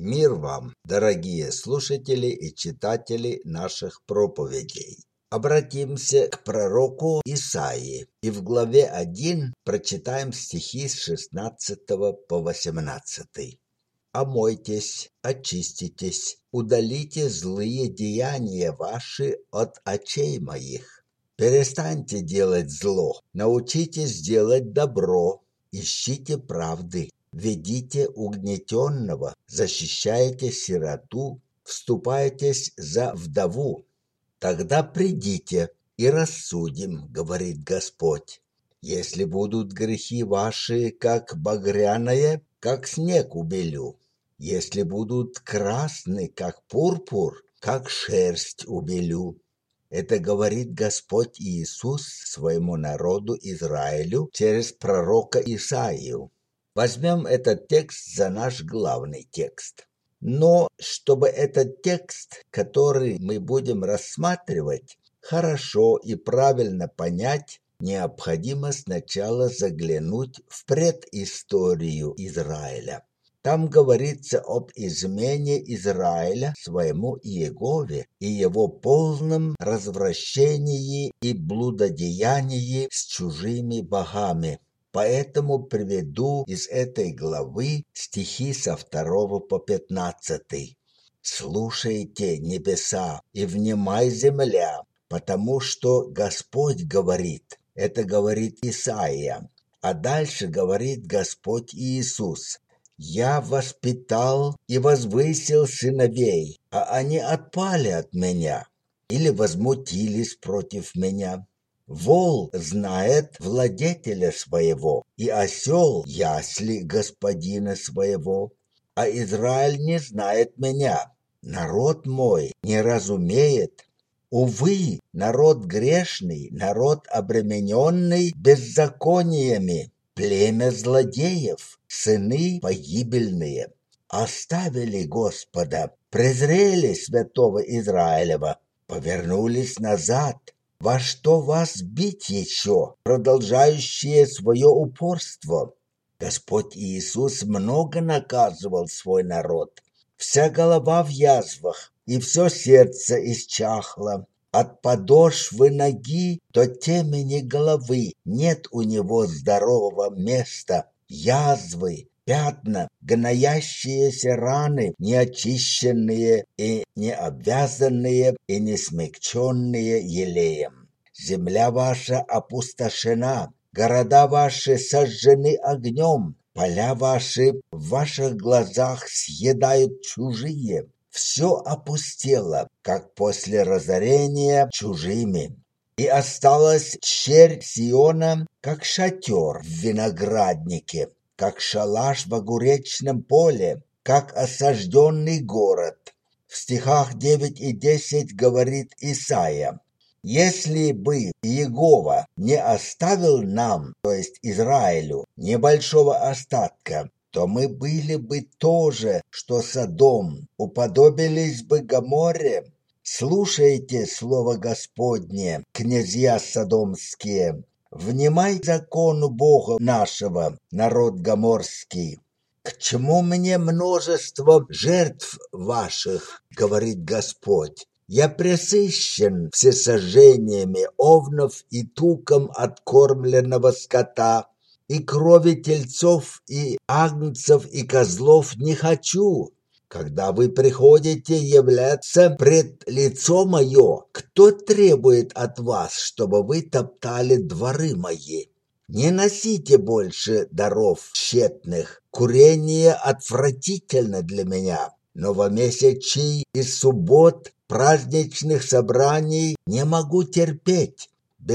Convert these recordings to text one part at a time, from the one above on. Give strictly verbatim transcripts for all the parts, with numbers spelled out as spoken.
Мир вам, дорогие слушатели и читатели наших проповедей. Обратимся к пророку Исаии и в главе один прочитаем стихи с шестнадцатого по восемнадцатый. «Омойтесь, очиститесь, удалите злые деяния ваши от очей моих. Перестаньте делать зло, научитесь делать добро, ищите правды. Ведите угнетенного, защищайте сироту, вступайтесь за вдову. Тогда придите и рассудим, говорит Господь. Если будут грехи ваши, как багряное, как снег убелю. Если будут красны, как пурпур, как шерсть убелю. Это говорит Господь Иисус своему народу Израилю через пророка Исаию. Возьмем этот текст за наш главный текст. Но чтобы этот текст, который мы будем рассматривать, хорошо и правильно понять, необходимо сначала заглянуть в предысторию Израиля. Там говорится об измене Израиля своему Иегове и его полном развращении и блудодеянии с чужими богами. Поэтому приведу из этой главы стихи со второго по пятнадцатый. «Слушайте, небеса, и внимай, земля, потому что Господь говорит». Это говорит Исаия. А дальше говорит Господь Иисус. «Я воспитал и возвысил сыновей, а они отпали от меня или возмутились против меня». Вол знает владетеля своего, и осел ясли господина своего, а Израиль не знает меня. Народ мой не разумеет. Увы, народ грешный, народ обремененный беззакониями, племя злодеев, сыны погибельные. Оставили Господа, презрели святого Израилева, повернулись назад. Во что вас бить еще, продолжающие свое упорство? Господь Иисус много наказывал свой народ. Вся голова в язвах, и все сердце исчахло. От подошвы ноги до темени головы нет у него здорового места. Язвы, пятна, гноящиеся раны, неочищенные и не обвязанные и не смягченные елеем. Земля ваша опустошена, города ваши сожжены огнем, поля ваши в ваших глазах съедают чужие. Все опустело, как после разорения чужими. И осталась черь Сиона, как шатер в винограднике, как шалаш в огуречном поле, как осажденный город. В стихах девять и десять говорит Исаия: «Если бы Иегова не оставил нам, то есть Израилю, небольшого остатка, то мы были бы тоже, что Содом, уподобились бы Гоморре. Слушайте слово Господне, князья содомские, внимай закону Бога нашего, народ гоморский. К чему мне множество жертв ваших, говорит Господь? Я пресыщен всесожжениями овнов и туком откормленного скота, и крови тельцов и агнцев и козлов не хочу. Когда вы приходите являться пред лицо мое, кто требует от вас, чтобы вы топтали дворы мои? Не носите больше даров тщетных, курение отвратительно для меня. Новомесячий и суббот, праздничных собраний не могу терпеть,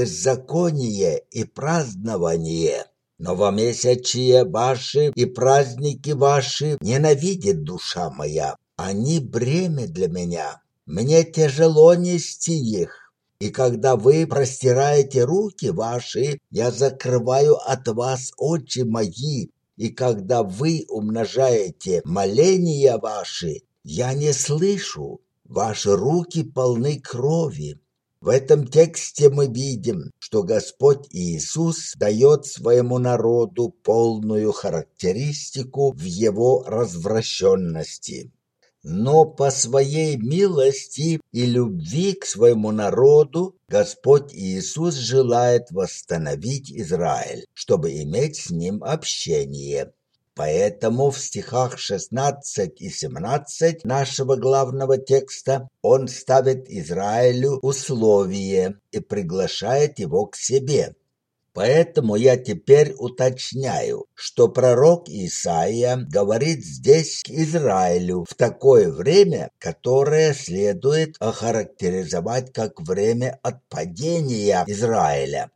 беззаконие и празднование. Новомесячие ваши и праздники ваши ненавидит душа моя. Они бремя для меня. Мне тяжело нести их. И когда вы простираете руки ваши, я закрываю от вас очи мои. И когда вы умножаете моления ваши, я не слышу. Ваши руки полны крови. В этом тексте мы видим, что Господь Иисус дает своему народу полную характеристику в его развращенности. Но по своей милости и любви к своему народу Господь Иисус желает восстановить Израиль, чтобы иметь с ним общение. Поэтому в стихах шестнадцать и семнадцать нашего главного текста он ставит Израилю условие и приглашает его к себе. Поэтому я теперь уточняю, что пророк Исаия говорит здесь к Израилю в такое время, которое следует охарактеризовать как время отпадения Израиля.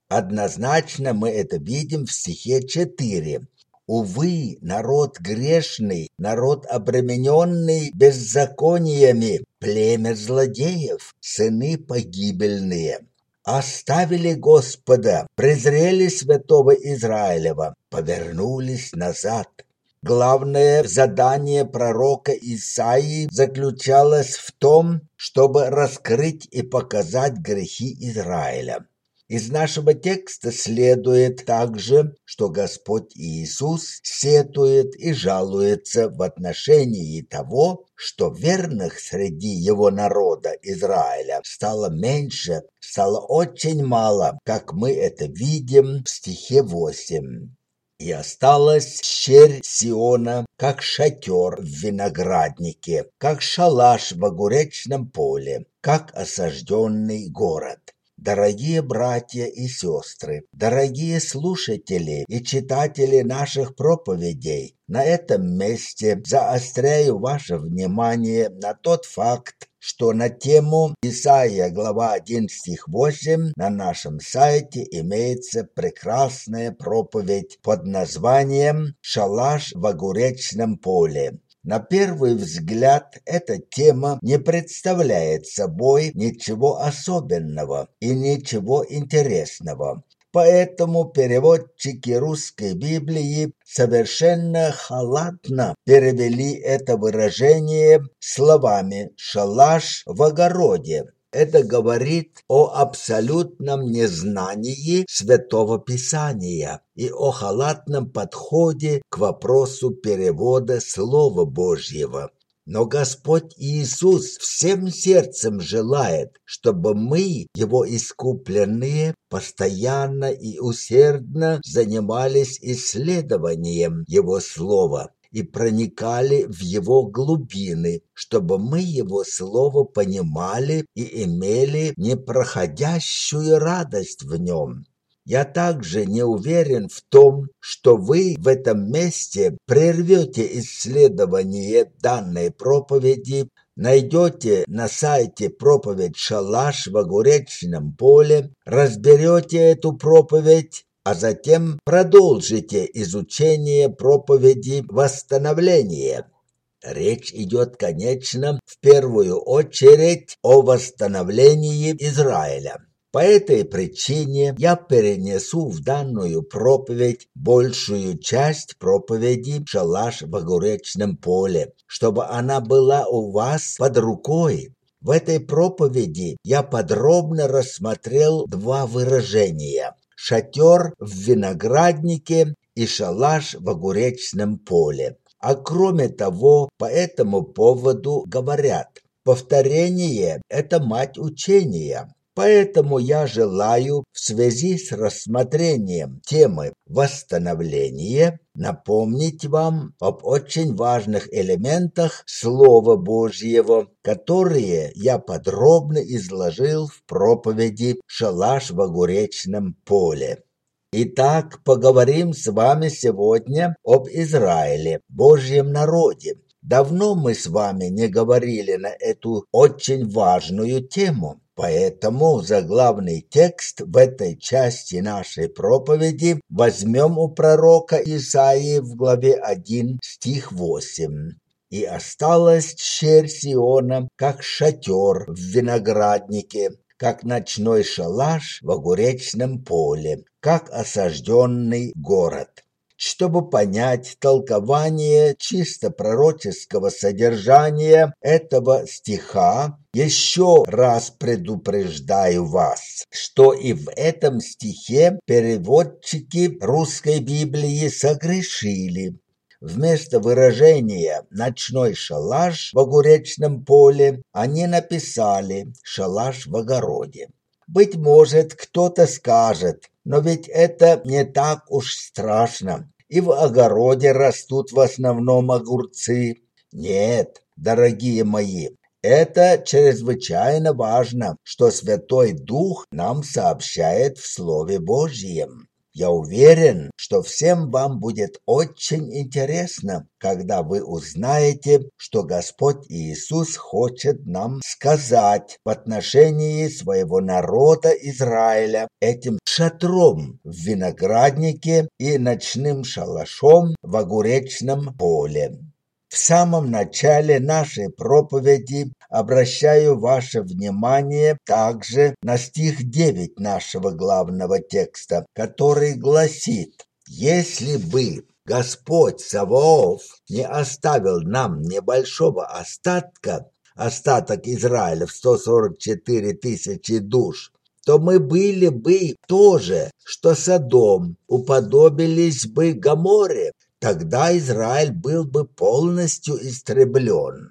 Однозначно мы это видим в стихе четыре. «Увы, народ грешный, народ обремененный беззакониями, племя злодеев, сыны погибельные». Оставили Господа, презрели святого Израилева, повернулись назад. Главное задание пророка Исаии заключалось в том, чтобы раскрыть и показать грехи Израиля. Из нашего текста следует также, что Господь Иисус сетует и жалуется в отношении того, что верных среди его народа Израиля стало меньше, стало очень мало, как мы это видим в стихе восемь. «И осталась щерь Сиона, как шатер в винограднике, как шалаш в огуречном поле, как осажденный город». Дорогие братья и сестры, дорогие слушатели и читатели наших проповедей, на этом месте заостряю ваше внимание на тот факт, что на тему Исаия, глава один, стих восемь, на нашем сайте имеется прекрасная проповедь под названием «Шалаш в огуречном поле». На первый взгляд эта тема не представляет собой ничего особенного и ничего интересного. Поэтому переводчики русской Библии совершенно халатно перевели это выражение словами «шалаш в огороде». Это говорит о абсолютном незнании Святого Писания и о халатном подходе к вопросу перевода Слова Божьего. Но Господь Иисус всем сердцем желает, чтобы мы, Его искупленные, постоянно и усердно занимались исследованием Его Слова и проникали в его глубины, чтобы мы его слово понимали и имели непроходящую радость в нем. Я также не уверен в том, что вы в этом месте прервете исследование данной проповеди, найдете на сайте проповедь «Шалаш в огуречном поле», разберете эту проповедь, а затем продолжите изучение проповеди восстановления. Речь идет, конечно, в первую очередь о восстановлении Израиля. По этой причине я перенесу в данную проповедь большую часть проповеди «Шалаш в огуречном поле», чтобы она была у вас под рукой. В этой проповеди я подробно рассмотрел два выражения: шатер в винограднике и шалаш в огуречном поле. А кроме того, по этому поводу говорят: повторение – это мать учения. Поэтому я желаю в связи с рассмотрением темы восстановления напомнить вам об очень важных элементах Слова Божьего, которые я подробно изложил в проповеди «Шалаш в огуречном поле». Итак, поговорим с вами сегодня об Израиле, Божьем народе. Давно мы с вами не говорили на эту очень важную тему. Поэтому заглавный текст в этой части нашей проповеди возьмем у пророка Исаии в главе один, стих восемь. «И осталась щерь Сиона, как шатер в винограднике, как ночной шалаш в огуречном поле, как осажденный город». Чтобы понять толкование чисто пророческого содержания этого стиха, еще раз предупреждаю вас, что и в этом стихе переводчики русской Библии согрешили. вместо выражения «ночной шалаш в огуречном поле» они написали «шалаш в огороде». Быть может, кто-то скажет, но ведь это не так уж страшно, и в огороде растут в основном огурцы. Нет, дорогие мои, это чрезвычайно важно, что Святой Дух нам сообщает в Слове Божьем. Я уверен, что всем вам будет очень интересно, когда вы узнаете, что Господь Иисус хочет нам сказать в отношении своего народа Израиля этим шатром в винограднике и ночным шалашом в огуречном поле. В самом начале нашей проповеди обращаю ваше внимание также на стих девять нашего главного текста, который гласит: «Если бы Господь Саваоф не оставил нам небольшого остатка, остаток Израиля в сто сорок четыре тысячи душ, то мы были бы тоже, что Содом, уподобились бы Гоморре, тогда Израиль был бы полностью истреблен».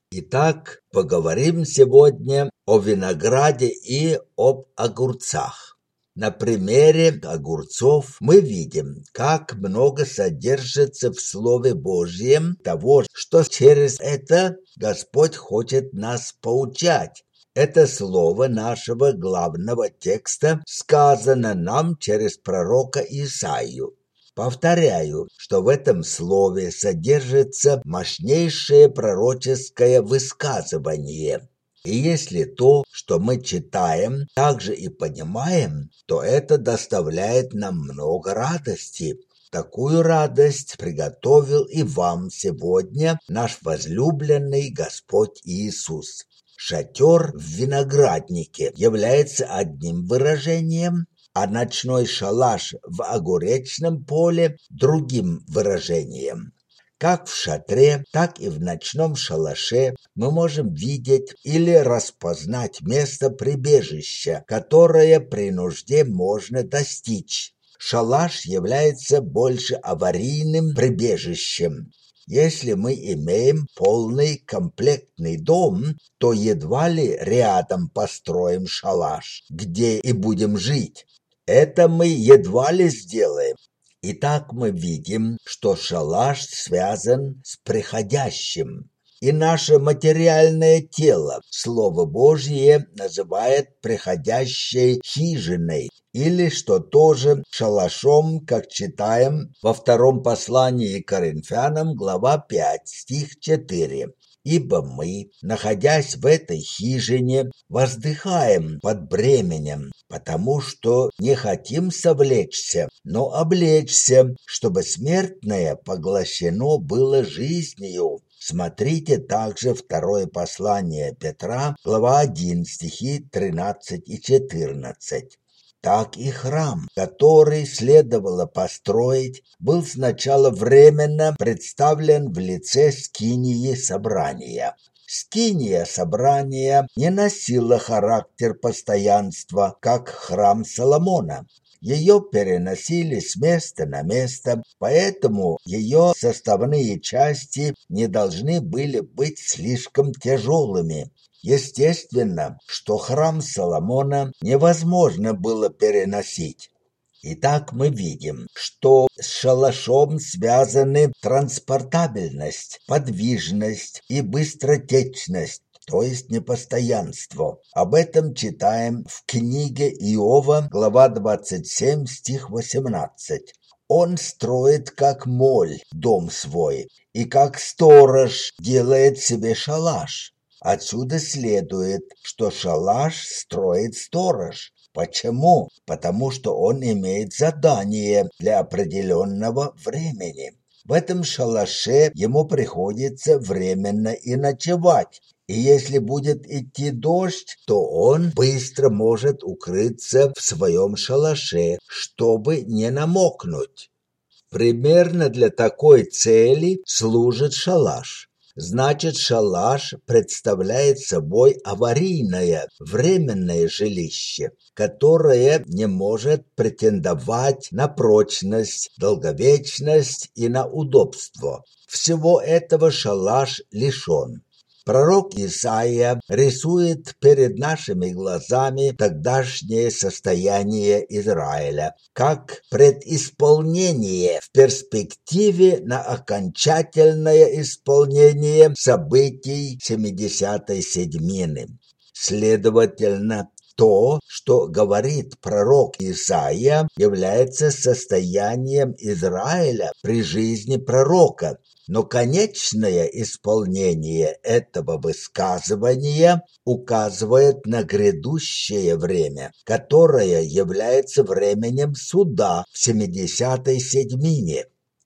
Итак, поговорим сегодня о винограде и об огурцах. На примере огурцов мы видим, как много содержится в Слове Божьем того, что через это Господь хочет нас поучать. Это слово нашего главного текста сказано нам через пророка Исаию. Повторяю, что в этом слове содержится мощнейшее пророческое высказывание. И если то, что мы читаем, также и понимаем, то это доставляет нам много радости. Такую радость приготовил и вам сегодня наш возлюбленный Господь Иисус. Шатер в винограднике является одним выражением, а ночной шалаш в огуречном поле – другим выражением. Как в шатре, так и в ночном шалаше мы можем видеть или распознать место прибежища, которое при нужде можно достичь. Шалаш является больше аварийным прибежищем. Если мы имеем полный комплектный дом, то едва ли рядом построим шалаш, где и будем жить. Это мы едва ли сделаем. Итак, мы видим, что шалаш связан с приходящим. И наше материальное тело Слово Божье называет приходящей хижиной, или, что тоже, шалашом, как читаем во втором послании к Коринфянам, глава пять, стих четыре. «Ибо мы, находясь в этой хижине, воздыхаем под бременем, потому что не хотим совлечься, но облечься, чтобы смертное поглощено было жизнью». Смотрите также второе послание Петра, глава один, стихи тринадцать и четырнадцать. Так и храм, который следовало построить, был сначала временно представлен в лице скинии собрания. Скиния собрания не носила характер постоянства, как храм Соломона. Ее переносили с места на место, поэтому ее составные части не должны были быть слишком тяжелыми. Естественно, что храм Соломона невозможно было переносить. Итак, мы видим, что с шалашом связаны транспортабельность, подвижность и быстротечность, то есть непостоянство. Об этом читаем в книге Иова, глава двадцать семь, стих восемнадцать. «Он строит, как моль, дом свой, и как сторож делает себе шалаш». Отсюда следует, что шалаш строит сторож. Почему? Потому что он имеет задание для определенного времени. В этом шалаше ему приходится временно и ночевать. И если будет идти дождь, то он быстро может укрыться в своем шалаше, чтобы не намокнуть. Примерно для такой цели служит шалаш. значит шалаш представляет собой аварийное, временное жилище, которое не может претендовать на прочность, долговечность и на удобство. Всего этого шалаш лишен. Пророк Исаия рисует перед нашими глазами тогдашнее состояние Израиля как предисполнение в перспективе на окончательное исполнение событий семидесятой седьмины. Следовательно, то, что говорит пророк Исаия, является состоянием Израиля при жизни пророка. Но конечное исполнение этого высказывания указывает на грядущее время, которое является временем суда в семидесятой седьмине.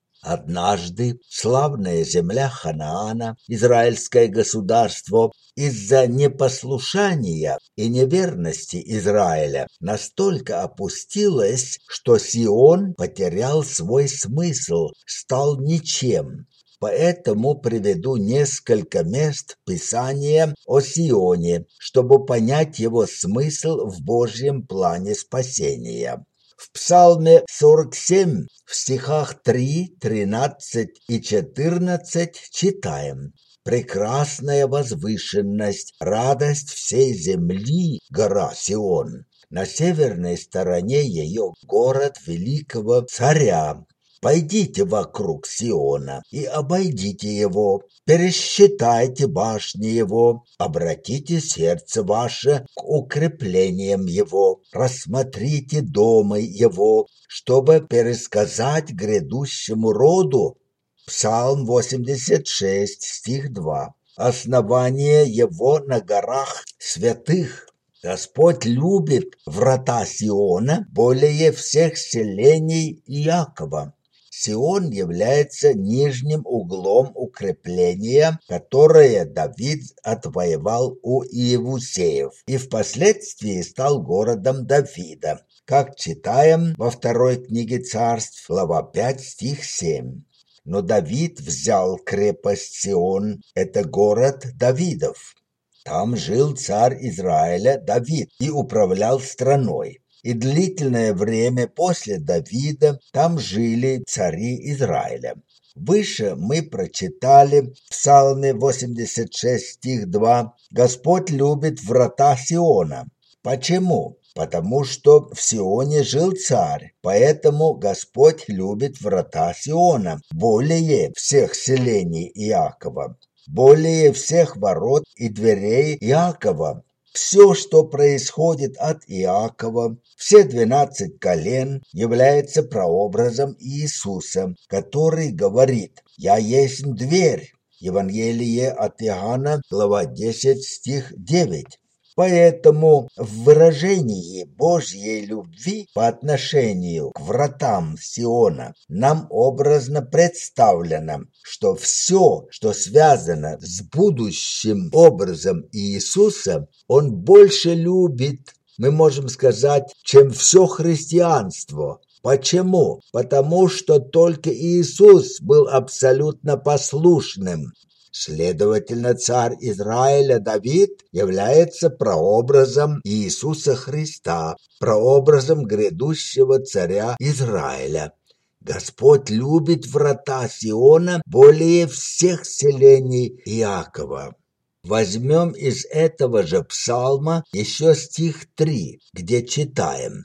Однажды славная земля Ханаана, израильское государство, из-за непослушания и неверности Израиля настолько опустилась, что Сион потерял свой смысл, стал ничем. Поэтому приведу несколько мест Писания о Сионе, чтобы понять его смысл в Божьем плане спасения. В Псалме сорок семь, в стихах три, тринадцать и четырнадцать читаем: «Прекрасная возвышенность, радость всей земли, гора Сион. На северной стороне ее город великого царя. Пойдите вокруг Сиона и обойдите его, пересчитайте башни его, обратите сердце ваше к укреплениям его, рассмотрите дома его, чтобы пересказать грядущему роду». Псалм восемьдесят шесть, стих два. «Основание его на горах святых». Господь любит врата Сиона более всех селений Иакова. Сион является нижним углом укрепления, которое Давид отвоевал у иевусеев и впоследствии стал городом Давида, как читаем во второй книге Царств, глава пять, стих семь. Но Давид взял крепость Сион, это город Давидов. Там жил царь Израиля Давид и управлял страной. И длительное время после Давида там жили цари Израиля. Выше мы прочитали в Псалме восемьдесят шесть, стих два: «Господь любит врата Сиона». Почему? Потому что в Сионе жил царь, поэтому Господь любит врата Сиона более всех селений Иакова, более всех ворот и дверей Иакова. Все, что происходит от Иакова, все двенадцать колен, является прообразом Иисуса, который говорит: «Я есть дверь». Евангелие от Иоанна, глава десять, стих девять. Поэтому в выражении Божьей любви по отношению к вратам Сиона нам образно представлено, что все, что связано с будущим образом Иисуса, Он больше любит, мы можем сказать, чем все христианство. Почему? Потому что только Иисус был абсолютно послушным. Следовательно, царь Израиля Давид является прообразом Иисуса Христа, прообразом грядущего царя Израиля. Господь любит врата Сиона более всех селений Иакова. Возьмем из этого же псалма еще стих три, где читаем: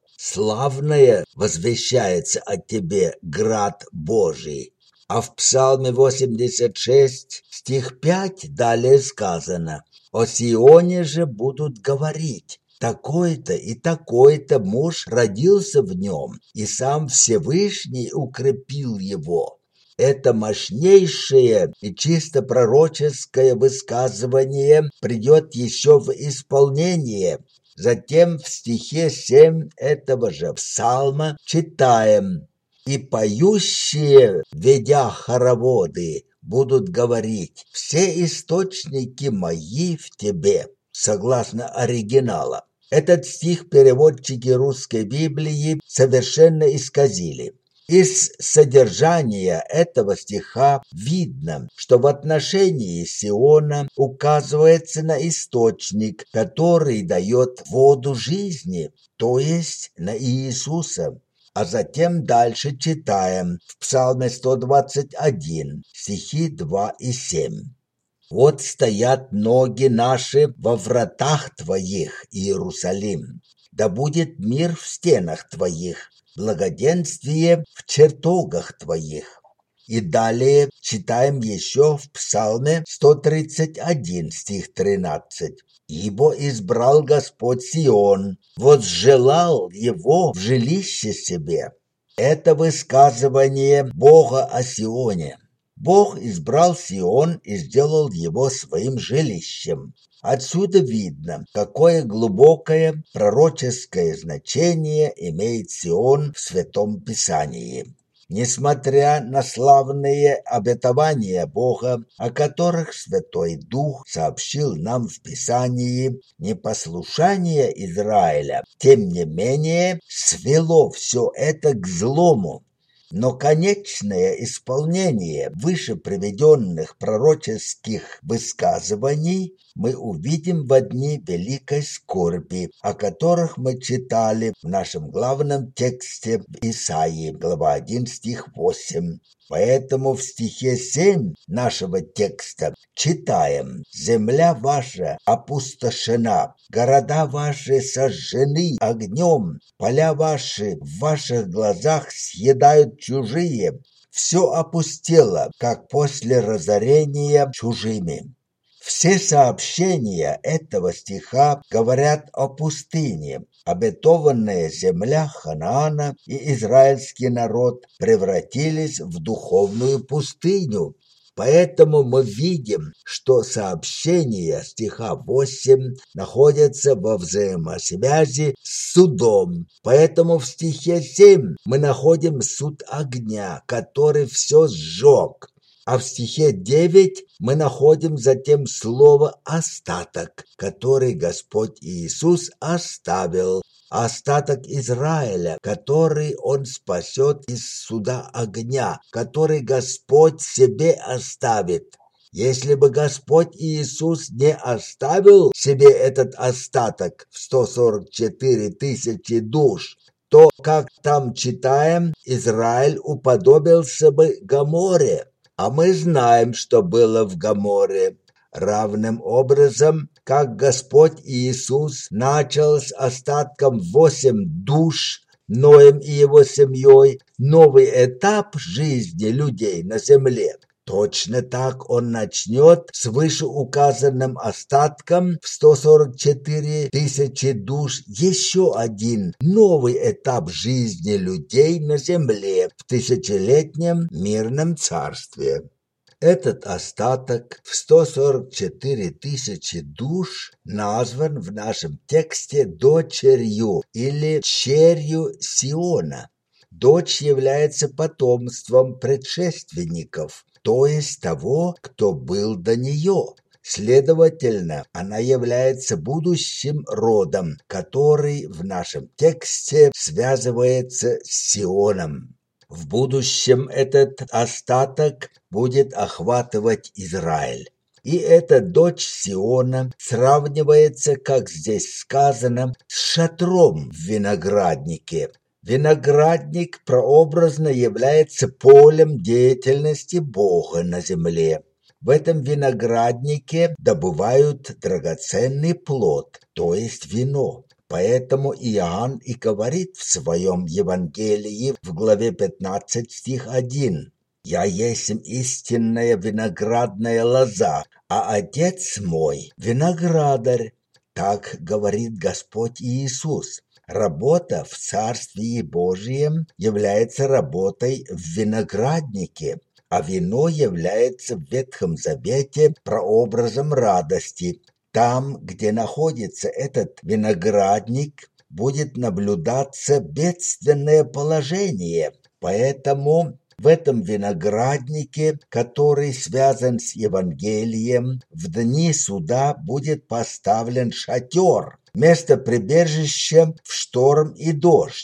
«Славное возвещается о тебе, град Божий». А в Псалме восемьдесят шесть, стих пять, далее сказано: «О Сионе же будут говорить: такой-то и такой-то муж родился в нем, и сам Всевышний укрепил его». Это мощнейшее и чисто пророческое высказывание придет еще в исполнение. Затем в стихе семь этого же псалма читаем: «И поющие, ведя хороводы, будут говорить: все источники мои в тебе», согласно оригинала. Этот стих переводчики русской Библии совершенно исказили. Из содержания этого стиха видно, что в отношении Сиона указывается на источник, который дает воду жизни, то есть на Иисуса. А затем дальше читаем в Псалме сто двадцать один, стихи два и семь. «Вот стоят ноги наши во вратах Твоих, Иерусалим, да будет мир в стенах Твоих, благоденствие в чертогах Твоих». И далее читаем еще в Псалме сто тридцать один, стих тринадцать. «Ибо избрал Господь Сион, возжелал его в жилище себе». Это высказывание Бога о Сионе. Бог избрал Сион и сделал его своим жилищем. Отсюда видно, какое глубокое пророческое значение имеет Сион в Святом Писании. Несмотря на славные обетования Бога, о которых Святой Дух сообщил нам в Писании, непослушание Израиля, тем не менее, свело все это к злому. Но конечное исполнение выше приведенных пророческих высказываний мы увидим в дни великой скорби, о которых мы читали в нашем главном тексте Исаии, глава один, стих восемь. Поэтому в стихе семь нашего текста читаем: «Земля ваша опустошена, города ваши сожжены огнем, поля ваши в ваших глазах съедают чужие, все опустело, как после разорения чужими». Все сообщения этого стиха говорят о пустыне. Обетованная земля Ханаана и израильский народ превратились в духовную пустыню. Поэтому мы видим, что сообщения стиха восемь находятся во взаимосвязи с судом. Поэтому в стихе семь мы находим суд огня, который все сжег. А в стихе девять мы находим затем слово «остаток», который Господь Иисус оставил, остаток Израиля, который Он спасет из суда огня, который Господь себе оставит. Если бы Господь Иисус не оставил себе этот остаток в сто сорок четыре тысячи душ, то, как там читаем, Израиль уподобился бы Гоморе. А мы знаем, что было в Гоморе. Равным образом, как Господь Иисус начал с остатком восемь душ, Ноем и его семьей, новый этап жизни людей на земле, точно так Он начнет с вышеуказанным остатком в сто сорок четыре тысячи душ еще один новый этап жизни людей на земле в тысячелетнем мирном царстве. Этот остаток в сто сорок четыре тысячи душ назван в нашем тексте дочерью или черью Сиона. Дочь является потомством предшественников, то есть того, кто был до нее. Следовательно, она является будущим родом, который в нашем тексте связывается с Сионом. В будущем этот остаток будет охватывать Израиль. И эта дочь Сиона сравнивается, как здесь сказано, с шатром в винограднике. Виноградник прообразно является полем деятельности Бога на земле. В этом винограднике добывают драгоценный плод, то есть вино. Поэтому Иоанн и говорит в своем Евангелии в главе пятнадцать, стих один: «Я есть истинная виноградная лоза, а Отец мой виноградарь». Так говорит Господь Иисус. Работа в Царствии Божьем является работой в винограднике, а вино является в Ветхом Завете прообразом радости. Там, где находится этот виноградник, будет наблюдаться бедственное положение. Поэтому в этом винограднике, который связан с Евангелием, в дни суда будет поставлен шатер, место прибежища в шторм и дождь.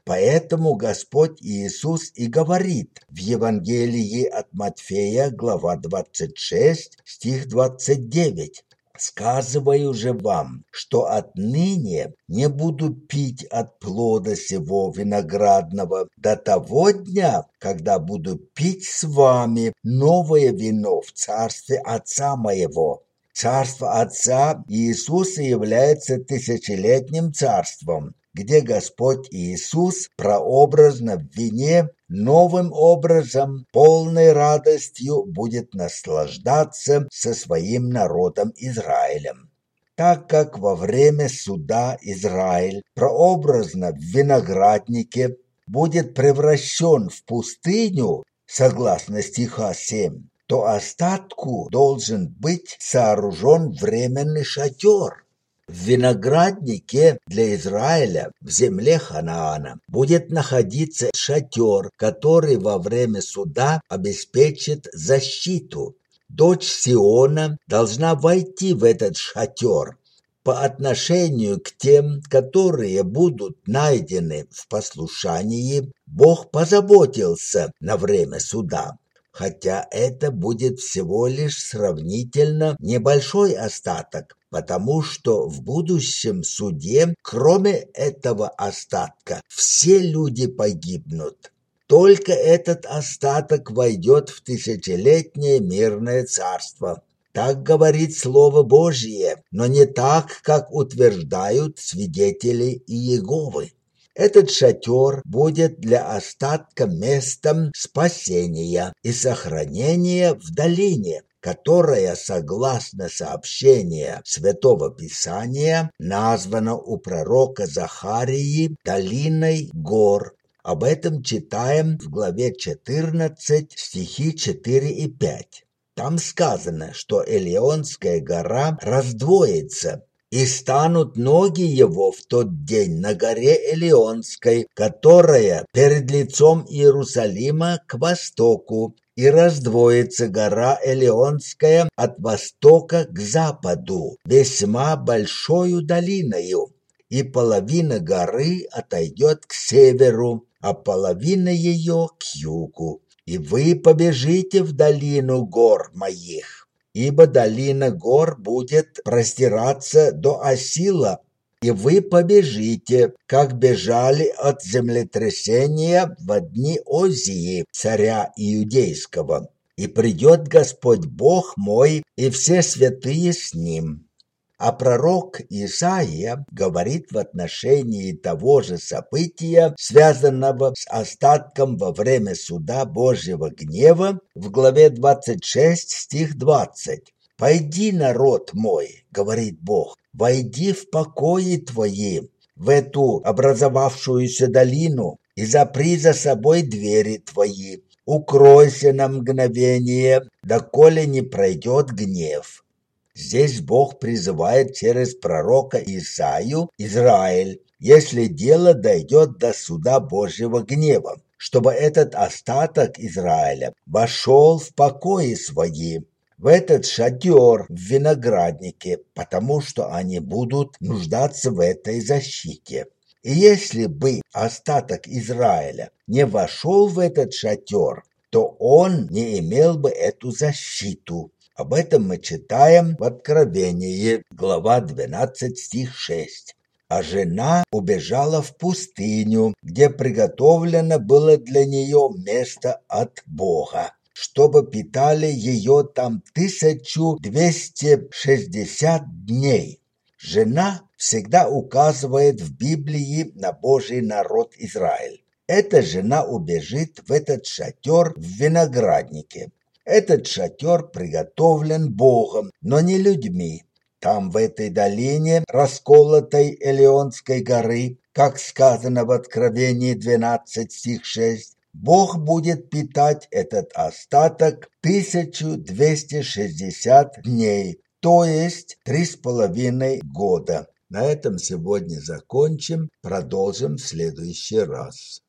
Поэтому Господь Иисус и говорит в Евангелии от Матфея, глава двадцать шесть, стих двадцать девять. «Сказываю же вам, что отныне не буду пить от плода сего виноградного до того дня, когда буду пить с вами новое вино в царстве Отца моего». Царство Отца Иисуса является тысячелетним царством, где Господь Иисус прообразно в вине новым образом, полной радостью будет наслаждаться со своим народом Израилем. Так как во время суда Израиль прообразно в винограднике будет превращен в пустыню, согласно стиха семь, то остатку должен быть сооружен временный шатер. В винограднике для Израиля в земле Ханаана будет находиться шатер, который во время суда обеспечит защиту. Дочь Сиона должна войти в этот шатер. По отношению к тем, которые будут найдены в послушании, Бог позаботился на время суда. Хотя это будет всего лишь сравнительно небольшой остаток, потому что в будущем суде, кроме этого остатка, все люди погибнут. Только этот остаток войдет в тысячелетнее мирное царство. Так говорит Слово Божье, но не так, как утверждают свидетели Иеговы. Этот шатер будет для остатка местом спасения и сохранения в долине, которая, согласно сообщению Святого Писания, названа у пророка Захарии долиной гор. Об этом читаем в главе четырнадцать, стихи четыре и пять. Там сказано, что Элеонская гора раздвоится, и станут ноги его в тот день на горе Элеонской, которая перед лицом Иерусалима к востоку, и раздвоится гора Элеонская от востока к западу, весьма большою долиною, и половина горы отойдет к северу, а половина ее к югу. И вы побежите в долину гор моих. Ибо долина гор будет простираться до Осила, и вы побежите, как бежали от землетрясения в дни Озии, царя Иудейского. И придет Господь Бог мой, и все святые с ним. А пророк Исаия говорит в отношении того же события, связанного с остатком во время суда Божьего гнева, в главе двадцать шесть, стих двадцать. «Пойди, народ мой, — говорит Бог, — войди в покои твои, в эту образовавшуюся долину, и запри за собой двери твои, укройся на мгновение, доколе не пройдет гнев». Здесь Бог призывает через пророка Исаию Израиль, если дело дойдет до суда Божьего гнева, чтобы этот остаток Израиля вошел в покои свои, в этот шатер в винограднике, потому что они будут нуждаться в этой защите. И если бы остаток Израиля не вошел в этот шатер, то он не имел бы эту защиту. Об этом мы читаем в Откровении, глава двенадцать, стих шесть. А жена убежала в пустыню, где приготовлено было для нее место от Бога, чтобы питали ее там тысячу двести шестьдесят дней. Жена всегда указывает в Библии на Божий народ Израиль. Эта жена убежит в этот шатер в винограднике. Этот шатер приготовлен Богом, но не людьми. Там, в этой долине, расколотой Элеонской горы, как сказано в Откровении двенадцать, стих шесть, Бог будет питать этот остаток тысячу двести шестьдесят дней, то есть три с половиной года. На этом сегодня закончим, продолжим в следующий раз.